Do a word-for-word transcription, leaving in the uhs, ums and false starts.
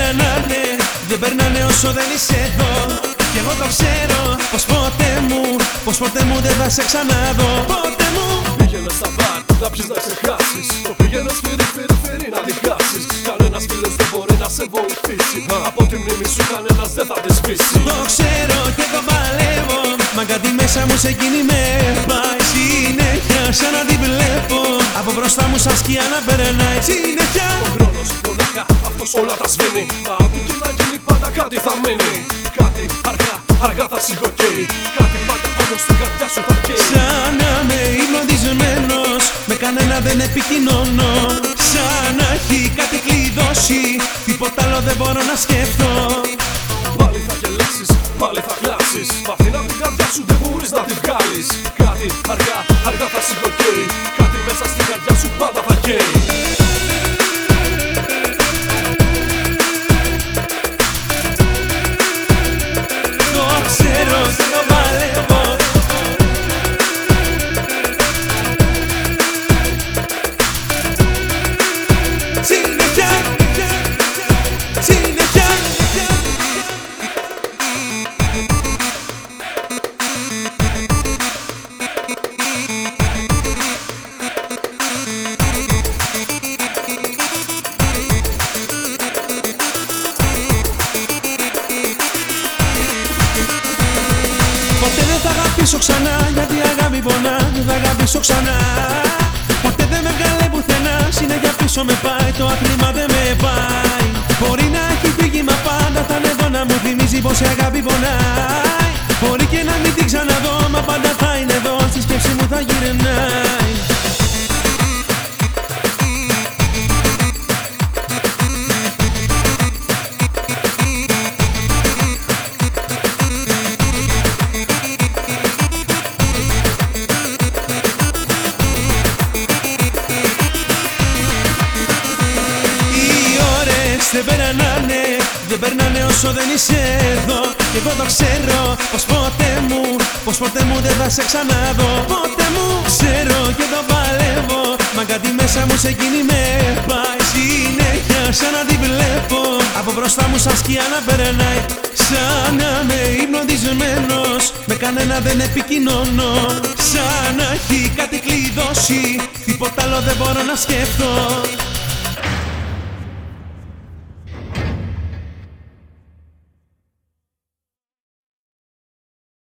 περνάνε, δεν περνάνε όσο δεν είσαι εδώ. Κι εγώ το ξέρω πως ποτέ μου, πως ποτέ μου δεν θα σε ξαναδώ. Ποτέ μου. Πήγαινε στα μπαρ, να πιεις να ξεχάσεις. Το πήγαινες φύρι φύρι φύρι να διχάσεις. Κανένας φίλος δεν μπορεί να σε βοηθήσει. Από τη μνήμη σου κανένας δεν θα τη σβήσει. Το ξέρω και το παλεύω, μα κάτι μέσα μου σε εκείνη με πάει συνέχεια σαν να την βλέπω. Από μπροστά μου σαν σκιά να περνάει συνέχεια. Ο χρόνος μονάχα αυτός όλα τα σβήνει. Μα όπου και να γίνει πάντα κάτι θα μείνει. Κάτι αργά, αργά θα σιγοκαίει. Κάτι πάντα όμως στην καρδιά σου θα καίει. Σαν να είμαι υπνοτισμένος, με κανένα δεν επικοινωνώ. Σαν να έχει κάτι κλειδώσει, τίποτα άλλο δεν μπορώ να σκεφτώ. Πάλι θα γελάσεις, πάλι θα κλάσεις. Μ' αυτήν απ' την καρδιά σου δεν μπορείς να τη βγάλεις. Κάτι αργά, αργά θα σιγοκαίει. Κάτι μέσα στην καρδιά σου πάντα θα καίει. Το ξέρω και το παλεύω. Συνέχεια, συνέχεια. Ποτέ δεν θα αγαπήσω ξανά, γιατί αγάπη πονά, δεν θα αγαπήσω ξανά. Ποτέ δεν με βγάλε πουθενά, συνέχεια πίσω με πάει, το άθλημα δεν με πάει. Μπορεί να έχει φύγει μα πάντα θα είναι εδώ να μου θυμίζει πως η αγάπη πονάει. Μπορεί και να μην την ξαναδώ, μα πάντα θα είναι εδώ, στη σκέψη μου θα γυρνάει. Δεν περνάνε, δεν περνάνε όσο δεν είσαι εδώ. Κι εγώ το ξέρω πως ποτέ μου, πως ποτέ μου δεν θα σε ξαναδώ. Ποτέ μου. Ξέρω και το παλεύω, μα κάτι μέσα μου σε εκείνη με πάει συνέχεια σαν να την βλέπω. Από μπροστά μου σαν σκιά να περνάει. Σαν να είμαι υπνοτισμένος, με κανένα δεν επικοινωνώ. Σαν να έχει κάτι κλειδώσει, τίποτα άλλο δεν μπορώ να σκεφτώ.